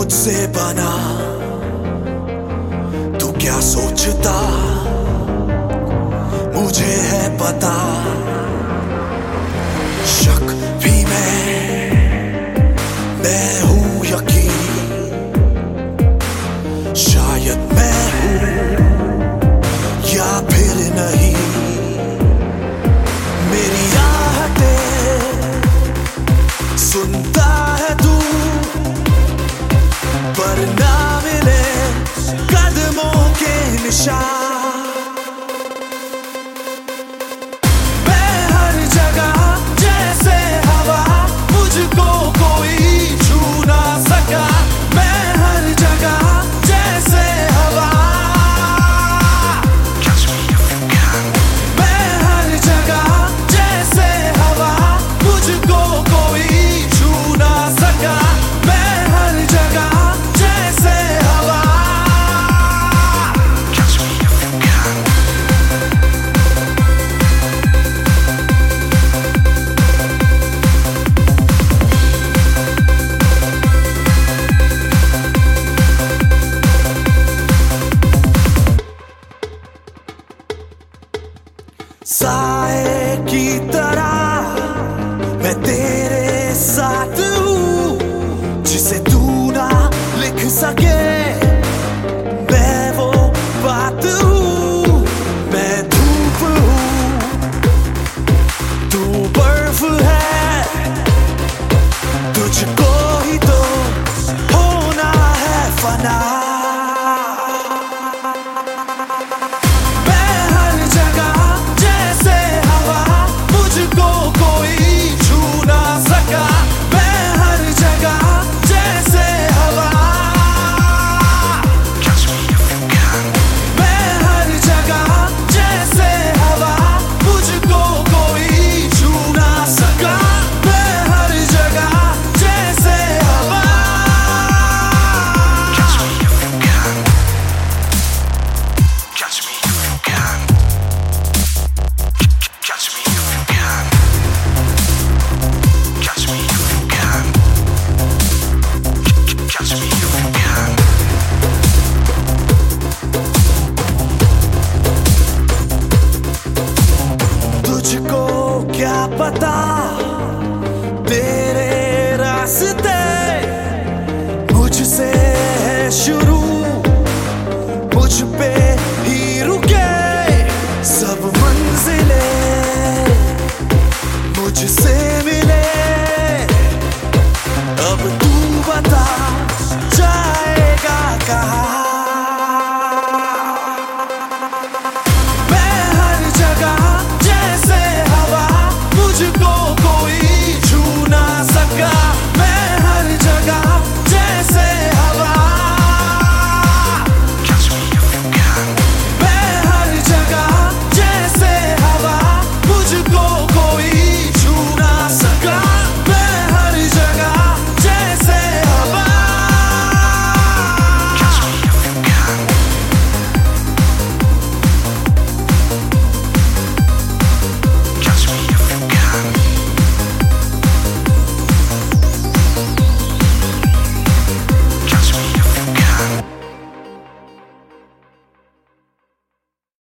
मुझसे बना, तू क्या सोचता मुझे है पता। शक भी मैं हूं यकीन, शायद मैं हूं या फिर नहीं। मेरी आहटें सुनता है तू, पर ना मिले कदमों के निशान। साए की तरह मैं तेरे साथ हूँ, जिसे तू ना लिख सके मैं वो बात हूँ। मैं धूप हूँ तू बर्फ है, तुझको ही तो होना है फना। तुझको क्या पता तेरे रास्ते मुझसे है शुरू, मुझ पे ही रुके सब मंजिलें मुझसे मिले। अब तू बता जाएगा कहाँ?